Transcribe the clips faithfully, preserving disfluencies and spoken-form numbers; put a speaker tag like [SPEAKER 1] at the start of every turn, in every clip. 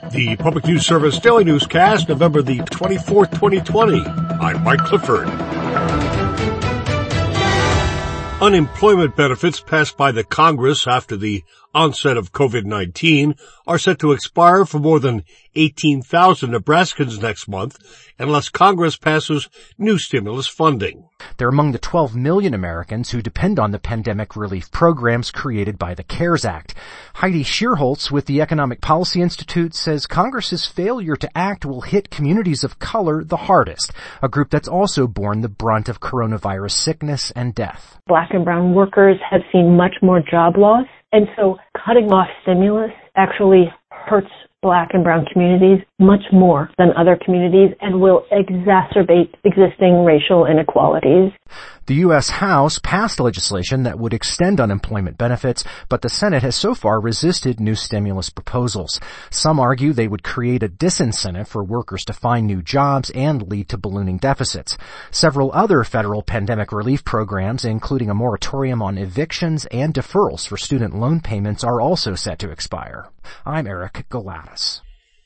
[SPEAKER 1] The Public News Service Daily Newscast, November the twenty-fourth, twenty twenty. I'm Mike Clifford. Unemployment benefits passed by the Congress after the onset of COVID nineteen are set to expire for more than eighteen thousand Nebraskans next month unless Congress passes new stimulus funding.
[SPEAKER 2] They're among the twelve million Americans who depend on the pandemic relief programs created by the CARES Act. Heidi Shearholtz with the Economic Policy Institute says Congress's failure to act will hit communities of color the hardest, a group that's also borne the brunt of coronavirus sickness and death.
[SPEAKER 3] Black and brown workers have seen much more job loss, and so cutting off stimulus actually hurts Black and brown communities much more than other communities and will exacerbate existing racial inequalities.
[SPEAKER 2] The U S House passed legislation that would extend unemployment benefits, but the Senate has so far resisted new stimulus proposals. Some argue they would create a disincentive for workers to find new jobs and lead to ballooning deficits. Several other federal pandemic relief programs, including a moratorium on evictions and deferrals for student loan payments, are also set to expire. I'm Eric Galatas.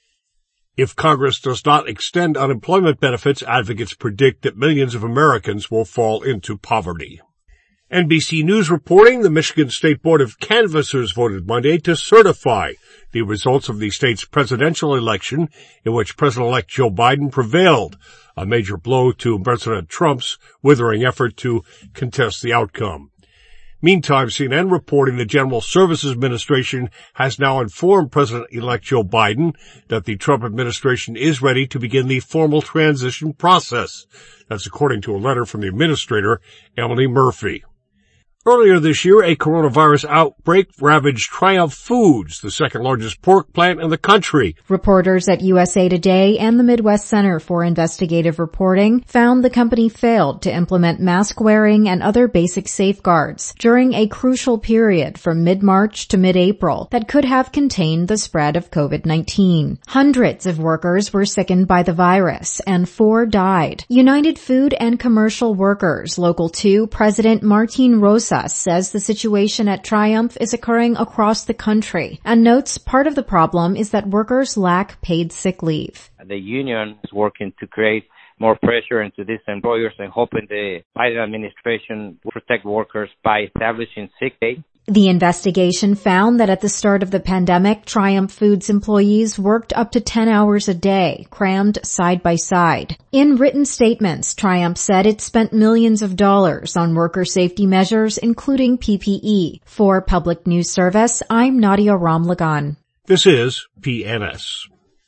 [SPEAKER 1] If Congress does not extend unemployment benefits, advocates predict that millions of Americans will fall into poverty. N B C News reporting the Michigan State Board of Canvassers voted Monday to certify the results of the state's presidential election in which President-elect Joe Biden prevailed, a major blow to President Trump's withering effort to contest the outcome. Meantime, C N N reporting the General Services Administration has now informed President-elect Joe Biden that the Trump administration is ready to begin the formal transition process. That's according to a letter from the administrator, Emily Murphy. Earlier this year, a coronavirus outbreak ravaged Triumph Foods, the second-largest pork plant in the country.
[SPEAKER 4] Reporters at U S A Today and the Midwest Center for Investigative Reporting found the company failed to implement mask-wearing and other basic safeguards during a crucial period from mid-March to mid-April that could have contained the spread of COVID nineteen. Hundreds of workers were sickened by the virus, and four died. United Food and Commercial Workers, Local two President Martin Rosas says the situation at Triumph is occurring across the country and notes part of the problem is that workers lack paid sick leave.
[SPEAKER 5] The union is working to create more pressure into these employers and hoping the Biden administration will protect workers by establishing sick pay.
[SPEAKER 4] The investigation found that at the start of the pandemic, Triumph Foods employees worked up to ten hours a day, crammed side by side. In written statements, Triumph said it spent millions of dollars on worker safety measures, including P P E. For Public News Service, I'm Nadia Ramlagan.
[SPEAKER 1] This is P N S.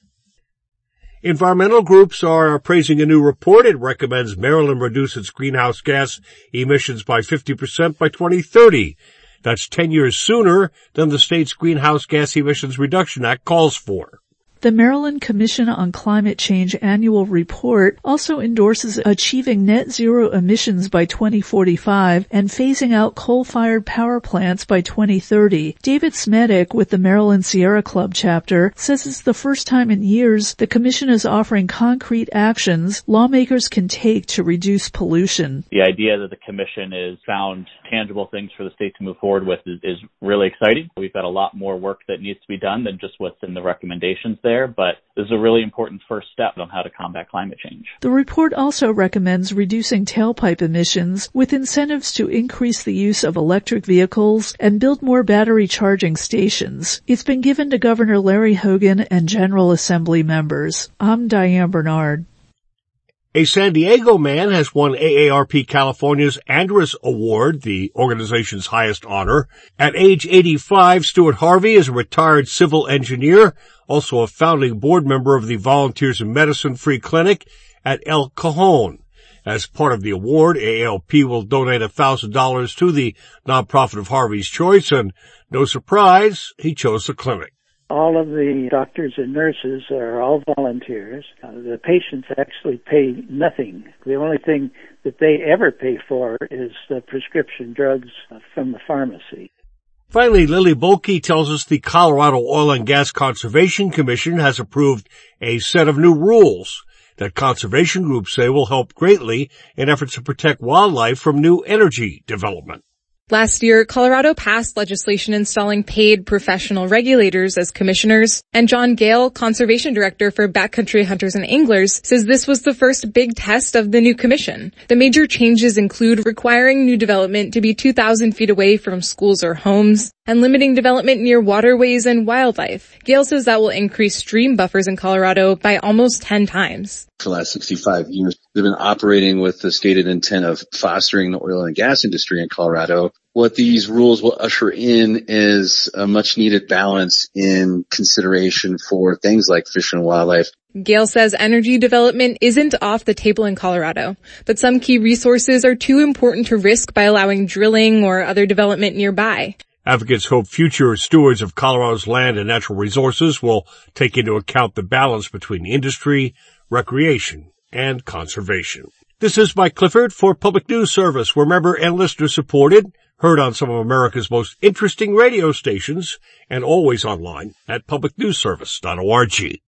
[SPEAKER 1] Environmental groups are praising a new report. It recommends Maryland reduce its greenhouse gas emissions by fifty percent by twenty thirty. That's ten years sooner than the state's Greenhouse Gas Emissions Reduction Act calls for.
[SPEAKER 6] The Maryland Commission on Climate Change annual report also endorses achieving net zero emissions by twenty forty-five and phasing out coal-fired power plants by twenty thirty. David Smedick with the Maryland Sierra Club chapter says it's the first time in years the commission is offering concrete actions lawmakers can take to reduce pollution.
[SPEAKER 7] The idea that the commission has found tangible things for the state to move forward with is, is really exciting. We've got a lot more work that needs to be done than just what's in the recommendations there, but this is a really important first step on how to combat climate change.
[SPEAKER 6] The report also recommends reducing tailpipe emissions with incentives to increase the use of electric vehicles and build more battery charging stations. It's been given to Governor Larry Hogan and General Assembly members. I'm Diane Bernard.
[SPEAKER 1] A San Diego man has won A A R P California's Andrus Award, the organization's highest honor. At age eighty-five, Stuart Harvey is a retired civil engineer, also a founding board member of the Volunteers in Medicine Free Clinic at El Cajon. As part of the award, A A R P will donate one thousand dollars to the nonprofit of Harvey's choice, and no surprise, he chose the clinic.
[SPEAKER 8] All of the doctors and nurses are all volunteers. Uh, the patients actually pay nothing. The only thing that they ever pay for is the prescription drugs from the pharmacy.
[SPEAKER 1] Finally, Lily Bolke tells us the Colorado Oil and Gas Conservation Commission has approved a set of new rules that conservation groups say will help greatly in efforts to protect wildlife from new energy development.
[SPEAKER 9] Last year, Colorado passed legislation installing paid professional regulators as commissioners, and John Gale, conservation director for Backcountry Hunters and Anglers, says this was the first big test of the new commission. The major changes include requiring new development to be two thousand feet away from schools or homes, and limiting development near waterways and wildlife. Gale says that will increase stream buffers in Colorado by almost ten times.
[SPEAKER 10] For the last sixty-five years, they've been operating with the stated intent of fostering the oil and gas industry in Colorado. What these rules will usher in is a much needed balance in consideration for things like fish and wildlife.
[SPEAKER 9] Gale says energy development isn't off the table in Colorado, but some key resources are too important to risk by allowing drilling or other development nearby.
[SPEAKER 1] Advocates hope future stewards of Colorado's land and natural resources will take into account the balance between industry, recreation, and conservation. This is Mike Clifford for Public News Service. We're member and listener supported, heard on some of America's most interesting radio stations, and always online at public news service dot org.